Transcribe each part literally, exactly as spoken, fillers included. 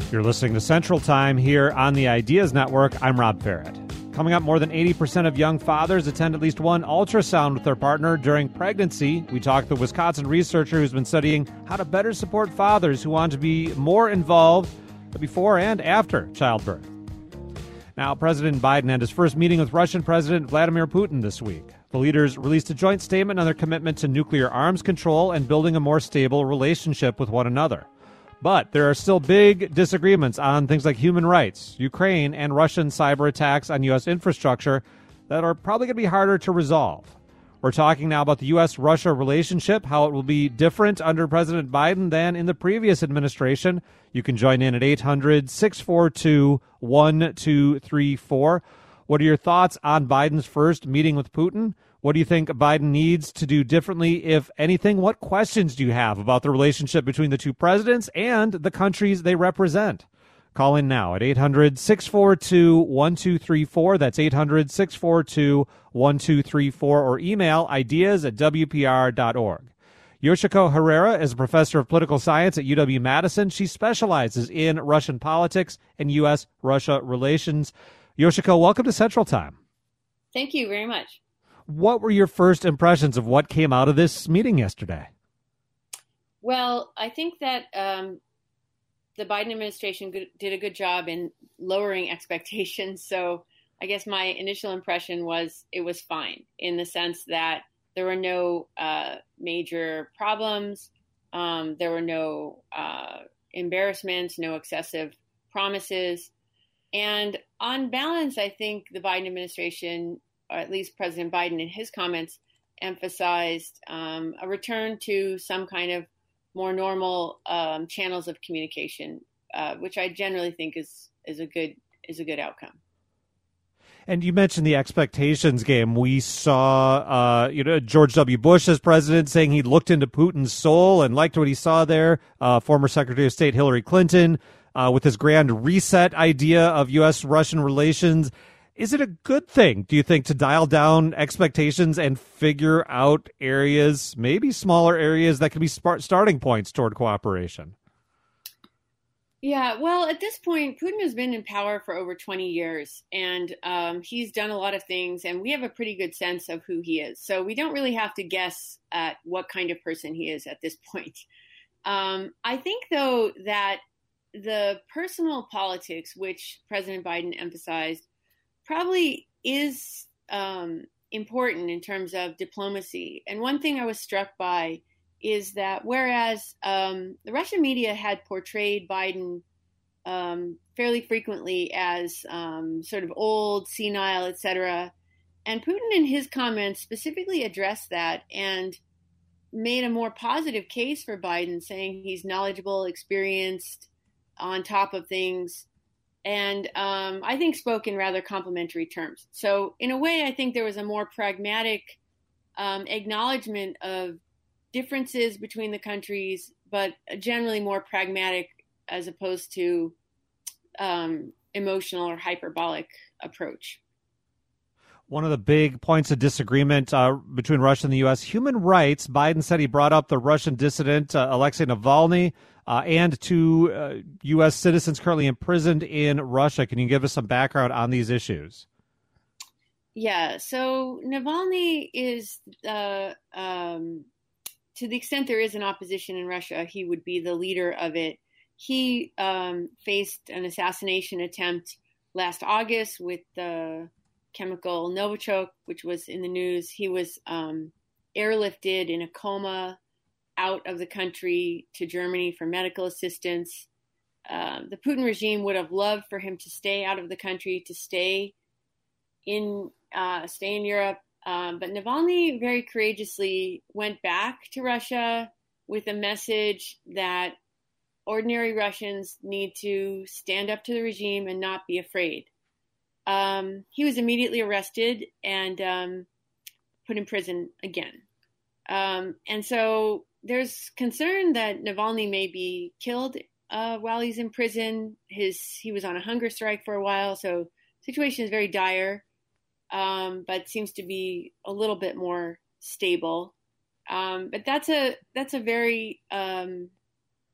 You're listening to Central Time here on the Ideas Network. I'm Rob Farrett. Coming up, more than eighty percent of young fathers attend at least one ultrasound with their partner during pregnancy. We talked to a Wisconsin researcher who's been studying how to better support fathers who want to be more involved before and after childbirth. Now, President Biden had his first meeting with Russian President Vladimir Putin this week. The leaders released a joint statement on their commitment to nuclear arms control and building a more stable relationship with one another. But there are still big disagreements on things like human rights, Ukraine, and Russian cyber attacks on U S infrastructure that are probably going to be harder to resolve. We're talking now about the U S Russia relationship, how it will be different under President Biden than in the previous administration. You can join in at eight hundred, six four two, one two three four. What are your thoughts on Biden's first meeting with Putin? What do you think Biden needs to do differently, if anything? What questions do you have about the relationship between the two presidents and the countries they represent? Call in now at eight hundred, six four two, one two three four. That's eight hundred, six four two, one two three four, or email ideas at w p r dot org. Yoshiko Herrera is a professor of political science at U W-Madison. She specializes in Russian politics and U S Russia relations. Yoshiko, welcome to Central Time. Thank you very much. What were your first impressions of what came out of this meeting yesterday? Well, I think that um, the Biden administration did a good job in lowering expectations. So I guess my initial impression was it was fine, in the sense that there were no uh, major problems. Um, there were no uh, embarrassments, no excessive promises. And on balance, I think the Biden administration, or at least President Biden in his comments, emphasized um, a return to some kind of more normal um, channels of communication, uh, which I generally think is is a good is a good outcome. And you mentioned the expectations game. We saw, uh, you know, George W. Bush as president saying he looked into Putin's soul and liked what he saw there. Uh, former Secretary of State Hillary Clinton uh, with his grand reset idea of U S Russian relations. Is it a good thing, do you think, to dial down expectations and figure out areas, maybe smaller areas, that can be sp- starting points toward cooperation? Yeah, well, at this point, Putin has been in power for over twenty years, and um, he's done a lot of things, and we have a pretty good sense of who he is. So we don't really have to guess at what kind of person he is at this point. Um, I think, though, that the personal politics, which President Biden emphasized, probably is um, important in terms of diplomacy. And one thing I was struck by is that whereas um, the Russian media had portrayed Biden um, fairly frequently as um, sort of old, senile, et cetera, and Putin in his comments specifically addressed that and made a more positive case for Biden, saying he's knowledgeable, experienced, on top of things, and um, I think spoke in rather complimentary terms. So in a way, I think there was a more pragmatic um, acknowledgement of differences between the countries, but generally more pragmatic as opposed to um, emotional or hyperbolic approach. One of the big points of disagreement uh, between Russia and the U S, human rights. Biden said he brought up the Russian dissident uh, Alexei Navalny uh, and two uh, U S citizens currently imprisoned in Russia. Can you give us some background on these issues? Yeah, so Navalny is, uh, um, to the extent there is an opposition in Russia, he would be the leader of it. He um, faced an assassination attempt last August with the chemical Novichok, which was in the news. He was um, airlifted in a coma out of the country to Germany for medical assistance. Uh, the Putin regime would have loved for him to stay out of the country, to stay in uh, stay in Europe. Um, but Navalny very courageously went back to Russia with a message that ordinary Russians need to stand up to the regime and not be afraid. Um, he was immediately arrested and um, put in prison again. Um, and so there's concern that Navalny may be killed uh, while he's in prison. His he was on a hunger strike for a while, so the situation is very dire, um, but seems to be a little bit more stable. Um, but that's a that's a very um, it,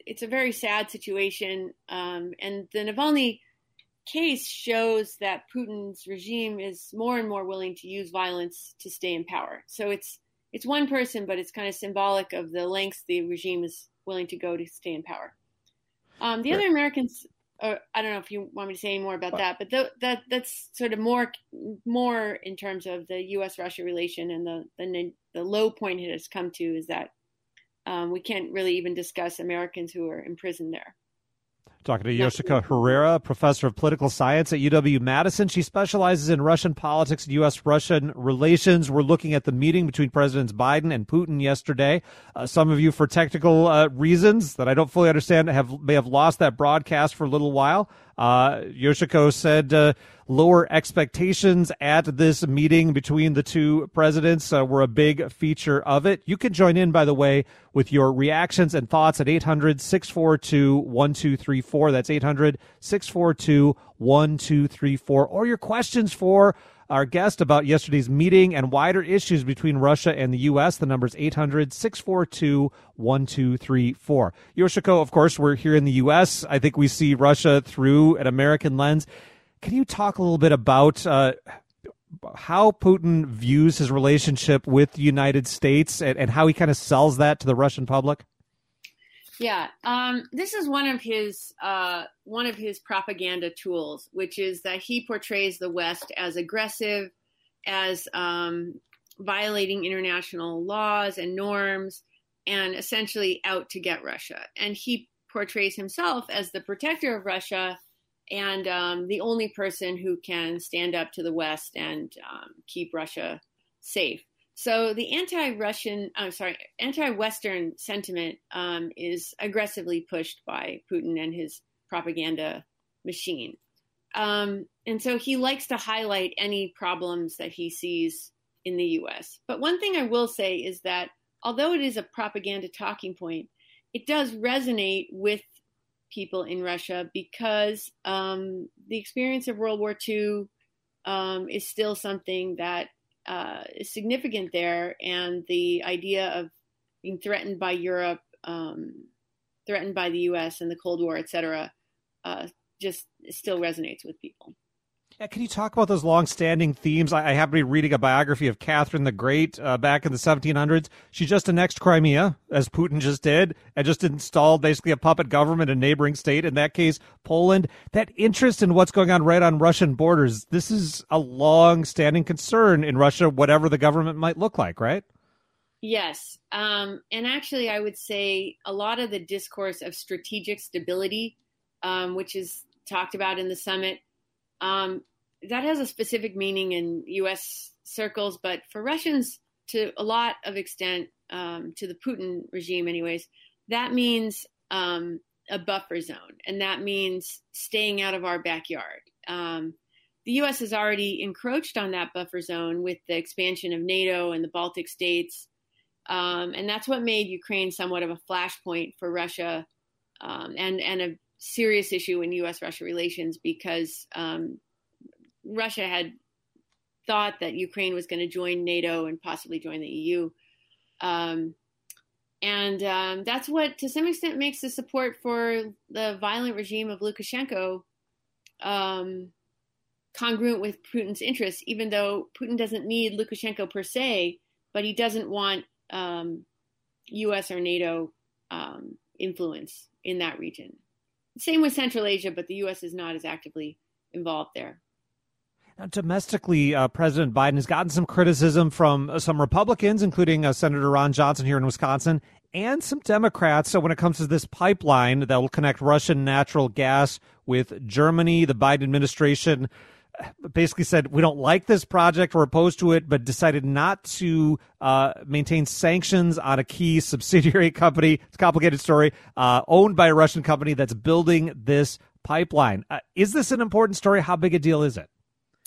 it's a very sad situation. Um, and the Navalny case shows that Putin's regime is more and more willing to use violence to stay in power. So it's it's one person, but it's kind of symbolic of the lengths the regime is willing to go to stay in power. Um, the right. other Americans, or I don't know if you want me to say any more about that, but th- that that's sort of more more in terms of the U S Russia relation, and the the, the low point it has come to is that um, we can't really even discuss Americans who are imprisoned there. Talking to Yoshiko Herrera, professor of political science at U W-Madison. She specializes in Russian politics and U S-Russian relations. We're looking at the meeting between Presidents Biden and Putin yesterday. Uh, some of you, for technical uh, reasons that I don't fully understand, have may have lost that broadcast for a little while. Uh, Yoshiko said uh, lower expectations at this meeting between the two presidents uh, were a big feature of it. You can join in, by the way, with your reactions and thoughts at eight hundred, six four two, one two three four. That's eight hundred, six four two, one two three four. Or your questions for our guest about yesterday's meeting and wider issues between Russia and the U S. The number's eight hundred, six four two, one two three four. Yoshiko, of course, we're here in the U S. I think we see Russia through an American lens. Can you talk a little bit about uh, how Putin views his relationship with the United States and, and how he kind of sells that to the Russian public? Yeah, um, this is one of his uh, one of his propaganda tools, which is that he portrays the West as aggressive, as um, violating international laws and norms, and essentially out to get Russia. And he portrays himself as the protector of Russia and um, the only person who can stand up to the West and um, keep Russia safe. So the anti-Russian, I'm sorry, anti-Western sentiment um, is aggressively pushed by Putin and his propaganda machine. Um, and so he likes to highlight any problems that he sees in the U S. But one thing I will say is that although it is a propaganda talking point, it does resonate with people in Russia because um, the experience of World War Two um, is still something that Uh, is significant there, and the idea of being threatened by Europe, um, threatened by the U S and the Cold War, et cetera, uh, just still resonates with people. Yeah, can you talk about those long-standing themes? I, I happen to be reading a biography of Catherine the Great uh, back in the seventeen hundreds. She just annexed Crimea, as Putin just did, and just installed basically a puppet government in a neighboring state, in that case, Poland. That interest in what's going on right on Russian borders, this is a long-standing concern in Russia, whatever the government might look like, right? Yes. Um, and actually, I would say a lot of the discourse of strategic stability, um, which is talked about in the summit, Um, that has a specific meaning in U S circles, but for Russians, to a lot of extent, um, to the Putin regime anyways, that means um, a buffer zone, and that means staying out of our backyard. Um, the U S has already encroached on that buffer zone with the expansion of NATO and the Baltic states, um, and that's what made Ukraine somewhat of a flashpoint for Russia, um, and, and a serious issue in U S Russia relations, because um, Russia had thought that Ukraine was going to join NATO and possibly join the E U. Um, and um, that's what, to some extent, makes the support for the violent regime of Lukashenko um, congruent with Putin's interests, even though Putin doesn't need Lukashenko per se, but he doesn't want um, U S or NATO um, influence in that region. Same with Central Asia, but the U S is not as actively involved there. Now, domestically, uh, President Biden has gotten some criticism from uh, some Republicans, including uh, Senator Ron Johnson here in Wisconsin, and some Democrats. So when it comes to this pipeline that will connect Russian natural gas with Germany, the Biden administration basically said, we don't like this project, we're opposed to it, but decided not to uh, maintain sanctions on a key subsidiary company. It's a complicated story, uh, owned by a Russian company that's building this pipeline. Uh, is this an important story? How big a deal is it?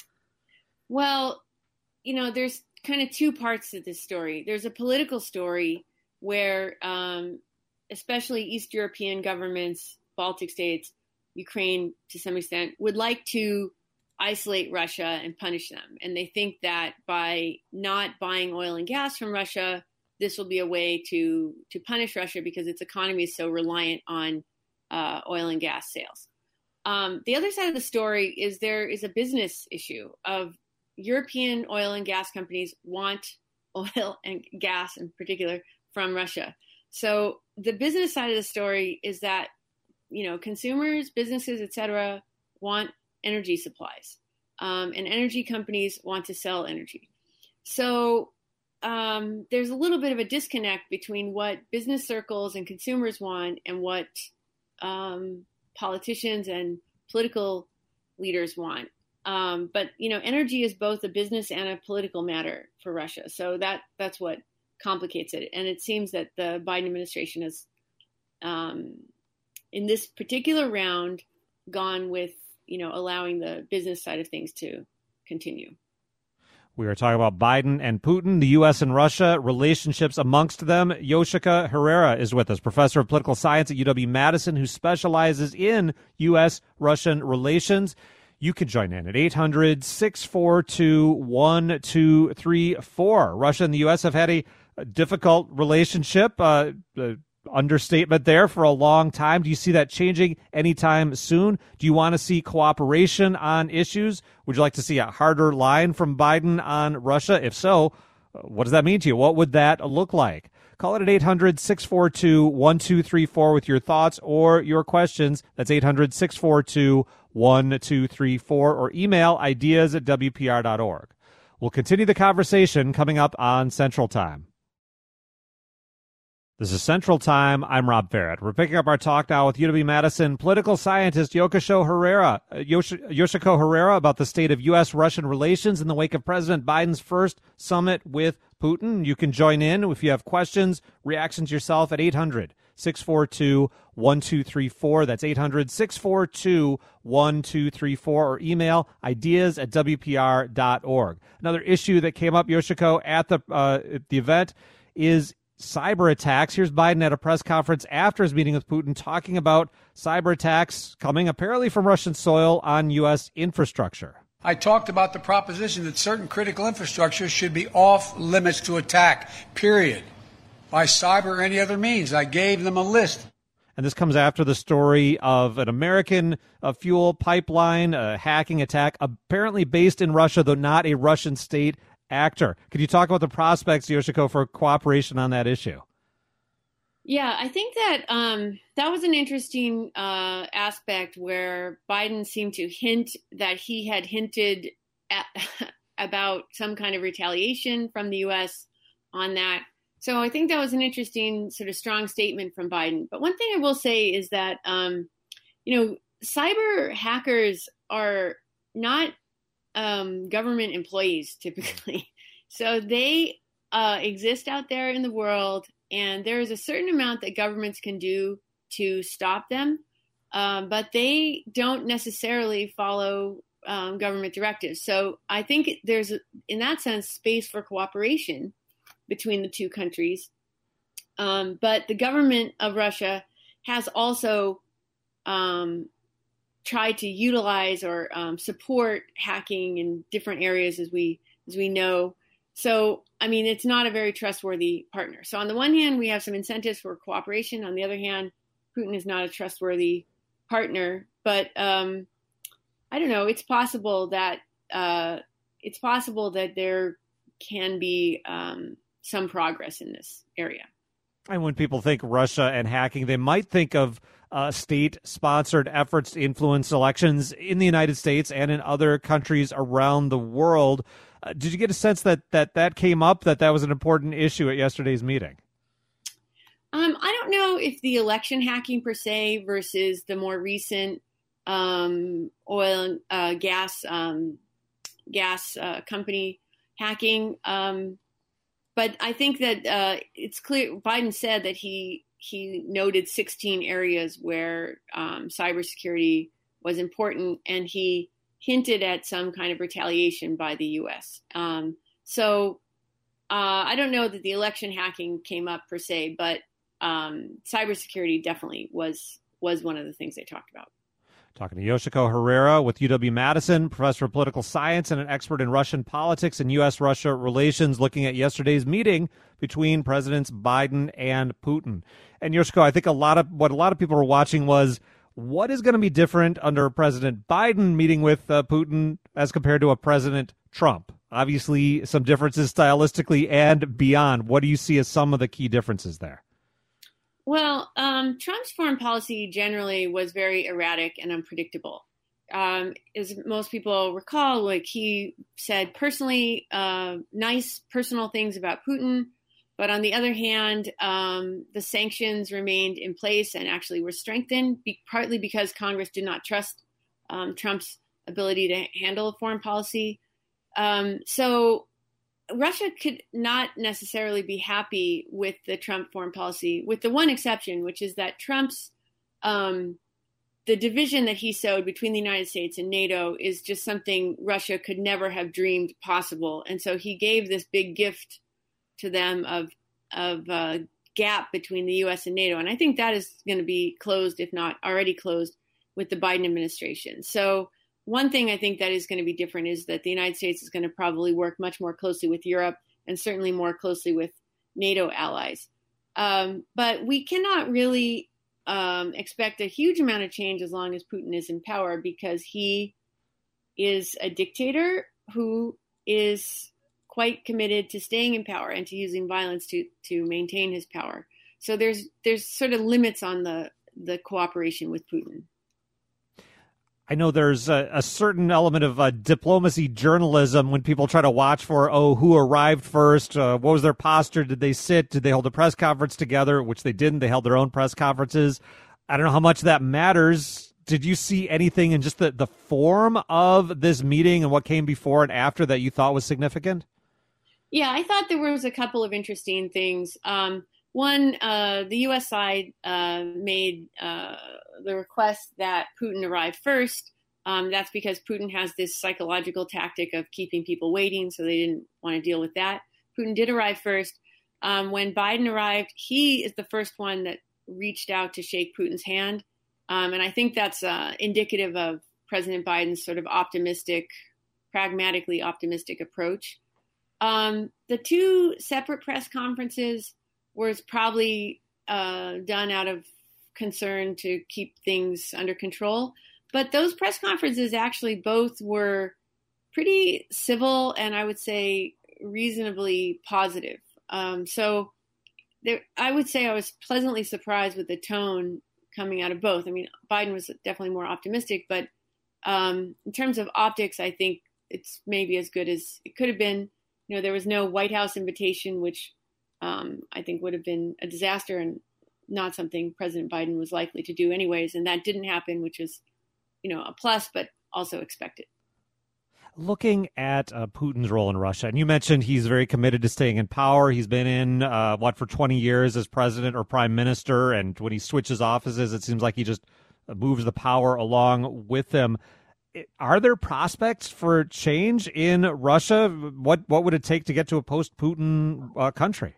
Well, you know, there's kind of two parts to this story. There's a political story where um, especially East European governments, Baltic states, Ukraine to some extent, would like to isolate Russia and punish them. And they think that by not buying oil and gas from Russia, this will be a way to to punish Russia because its economy is so reliant on uh, oil and gas sales. Um, the other side of the story is there is a business issue of European oil and gas companies want oil and gas in particular from Russia. So the business side of the story is that, you know, consumers, businesses, et cetera, want energy supplies, um, and energy companies want to sell energy. So um, there's a little bit of a disconnect between what business circles and consumers want and what um, politicians and political leaders want. Um, but, you know, energy is both a business and a political matter for Russia. So that that's what complicates it. And it seems that the Biden administration has, um, in this particular round, gone with, you know, allowing the business side of things to continue. We are talking about Biden and Putin, the U S and Russia, relationships amongst them. Yoshika Herrera is with us, professor of political science at U W-Madison, who specializes in U S Russian relations. You can join in at eight hundred, six four two, one two three four. Russia and the U S have had a, a difficult relationship, uh, uh, understatement there, for a long time. Do you see that changing anytime soon? Do you want to see cooperation on issues? Would you like to see a harder line from Biden on Russia? If so, what does that mean to you? What would that look like? Call it at eight hundred, six four two, one two three four with your thoughts or your questions. That's eight hundred, six four two, one two three four, or email ideas at W P R dot org. We'll continue the conversation coming up on Central Time. This is Central Time. I'm Rob Barrett. We're picking up our talk now with U W-Madison political scientist Yoshiko Herrera, uh, Yosh- Yoshiko Herrera about the state of U S Russian relations in the wake of President Biden's first summit with Putin. You can join in if you have questions, reactions yourself at eight hundred, six four two, one two three four. That's eight hundred, six four two, one two three four, or email ideas at W P R dot org. Another issue that came up, Yoshiko, at the, uh, at the event is cyber attacks. Here's Biden at a press conference after his meeting with Putin talking about cyber attacks coming apparently from Russian soil on U S infrastructure. I talked about the proposition that certain critical infrastructure should be off limits to attack, period, by cyber or any other means. I gave them a list. And this comes after the story of an American uh, fuel pipeline, a hacking attack, apparently based in Russia, though not a Russian state actor. Could you talk about the prospects, Yoshiko, for cooperation on that issue? Yeah, I think that um, that was an interesting uh, aspect where Biden seemed to hint that he had hinted at, about some kind of retaliation from the U S on that. So I think that was an interesting sort of strong statement from Biden. But one thing I will say is that, um, you know, cyber hackers are not um, government employees typically. So they uh, exist out there in the world, and there is a certain amount that governments can do to stop them, um, but they don't necessarily follow um, government directives. So I think there's, in that sense, space for cooperation between the two countries. Um, but the government of Russia has also um, tried to utilize or um, support hacking in different areas, as we as we know. So, I mean, it's not a very trustworthy partner. So on the one hand, we have some incentives for cooperation. On the other hand, Putin is not a trustworthy partner. But um, I don't know. It's possible that uh, it's possible that there can be um, some progress in this area. And when people think Russia and hacking, they might think of uh, state-sponsored efforts to influence elections in the United States and in other countries around the world. Uh, did you get a sense that, that that came up, that that was an important issue at yesterday's meeting? Um, I don't know if the election hacking per se versus the more recent um, oil and uh, gas um, gas uh, company hacking. Um, but I think that uh, it's clear. Biden said that he he noted sixteen areas where um, cybersecurity was important, and he hinted at some kind of retaliation by the U S. Um, so uh, I don't know that the election hacking came up per se, but um, cybersecurity definitely was was one of the things they talked about. Talking to Yoshiko Herrera with U W-Madison, professor of political science and an expert in Russian politics and U S Russia relations, looking at yesterday's meeting between Presidents Biden and Putin. And Yoshiko, I think a lot of what a lot of people were watching was what is going to be different under President Biden meeting with uh, Putin as compared to a President Trump. Obviously, some differences stylistically and beyond. What do you see as some of the key differences there? Well, um, Trump's foreign policy generally was very erratic and unpredictable. Um, as most people recall, like he said personally uh, nice personal things about Putin, but on the other hand, um, the sanctions remained in place and actually were strengthened, be- partly because Congress did not trust um, Trump's ability to handle foreign policy. Um, so Russia could not necessarily be happy with the Trump foreign policy, with the one exception, which is that Trump's, um, the division that he sowed between the United States and NATO is just something Russia could never have dreamed possible. And so he gave this big gift to them of, of a gap between the U S and NATO. And I think that is going to be closed, if not already closed, with the Biden administration. So one thing I think that is going to be different is that the United States is going to probably work much more closely with Europe and certainly more closely with NATO allies. Um, but we cannot really um, expect a huge amount of change as long as Putin is in power, because he is a dictator who is quite committed to staying in power and to using violence to to maintain his power. So there's there's sort of limits on the the cooperation with Putin. I know there's a, a certain element of uh, diplomacy journalism when people try to watch for, oh, who arrived first? Uh, what was their posture? Did they sit? Did they hold a press conference together? Which they didn't. They held their own press conferences. I don't know how much that matters. Did you see anything in just the, the form of this meeting and what came before and after that you thought was significant? Yeah, I thought there was a couple of interesting things. Um, one, uh, the U S side uh, made uh, the request that Putin arrive first. Um, that's because Putin has this psychological tactic of keeping people waiting, so they didn't want to deal with that. Putin did arrive first. Um, when Biden arrived, he is the first one that reached out to shake Putin's hand. Um, and I think that's uh, indicative of President Biden's sort of optimistic, pragmatically optimistic approach. Um, the two separate press conferences was probably uh, done out of concern to keep things under control. But those press conferences actually both were pretty civil and I would say reasonably positive. Um, so there, I would say I was pleasantly surprised with the tone coming out of both. I mean, Biden was definitely more optimistic, but um, in terms of optics, I think it's maybe as good as it could have been. You know, there was no White House invitation, which um, I think would have been a disaster and not something President Biden was likely to do anyways. And that didn't happen, which is, you know, a plus, but also expected. Looking at uh, Putin's role in Russia, and you mentioned he's very committed to staying in power. He's been in, uh, what, for twenty years as president or prime minister, and when he switches offices, it seems like he just moves the power along with him. Are there prospects for change in Russia? What what would it take to get to a post-Putin uh, country?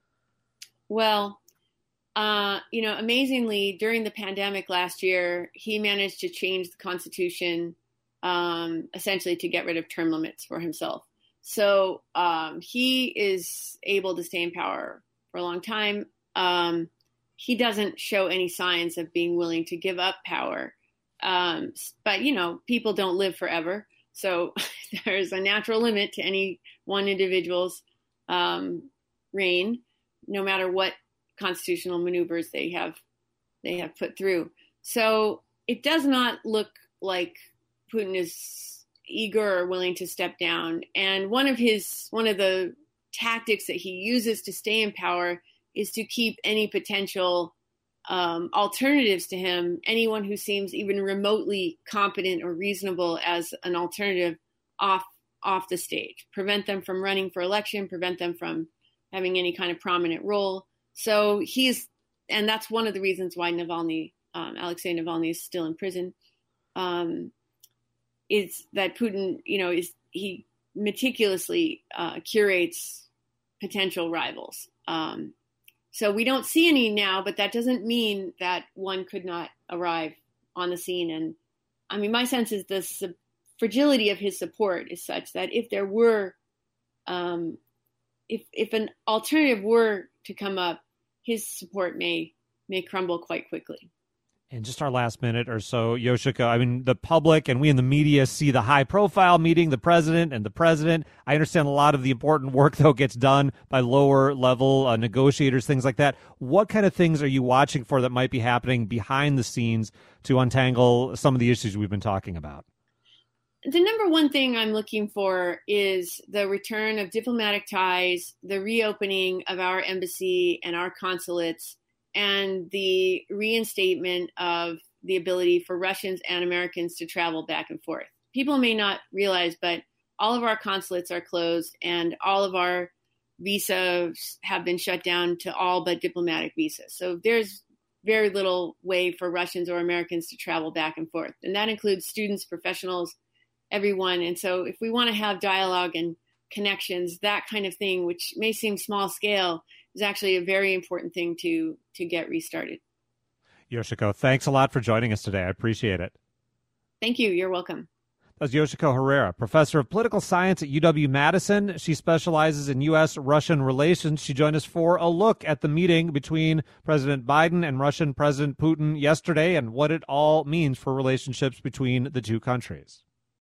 Well, uh, you know, amazingly, during the pandemic last year, he managed to change the Constitution um, essentially to get rid of term limits for himself. So um, he is able to stay in power for a long time. Um, he doesn't show any signs of being willing to give up power. Um, but, you know, people don't live forever. So there's a natural limit to any one individual's um, reign, no matter what constitutional maneuvers they have they have put through. So it does not look like Putin is eager or willing to step down. And one of his one of the tactics that he uses to stay in power is to keep any potential um, alternatives to him, anyone who seems even remotely competent or reasonable as an alternative, off off the stage, prevent them from running for election, prevent them from having any kind of prominent role. So he's, and that's one of the reasons why Navalny, um, Alexei Navalny is still in prison, um, is that Putin, you know, is he meticulously uh, curates potential rivals. Um, so we don't see any now, but that doesn't mean that one could not arrive on the scene and I mean, my sense is the su- fragility of his support is such that if there were, um, if if an alternative were to come up, his support may may crumble quite quickly. In just our last minute or so, Yoshiko, I mean, the public and we in the media see the high-profile meeting, the president and the president. I understand a lot of the important work, though, gets done by lower-level uh, negotiators, things like that. What kind of things are you watching for that might be happening behind the scenes to untangle some of the issues we've been talking about? The number one thing I'm looking for is the return of diplomatic ties, the reopening of our embassy and our consulates, and the reinstatement of the ability for Russians and Americans to travel back and forth. People may not realize, but all of our consulates are closed and all of our visas have been shut down to all but diplomatic visas. So there's very little way for Russians or Americans to travel back and forth. And that includes students, professionals, everyone. And so if we want to have dialogue and connections, that kind of thing, which may seem small scale, is actually a very important thing to to get restarted. Yoshiko, thanks a lot for joining us today. I appreciate it. Thank you. You're welcome. That's Yoshiko Herrera, professor of political science at U W-Madison. She specializes in U S Russian relations. She joined us for a look at the meeting between President Biden and Russian President Putin yesterday and what it all means for relationships between the two countries.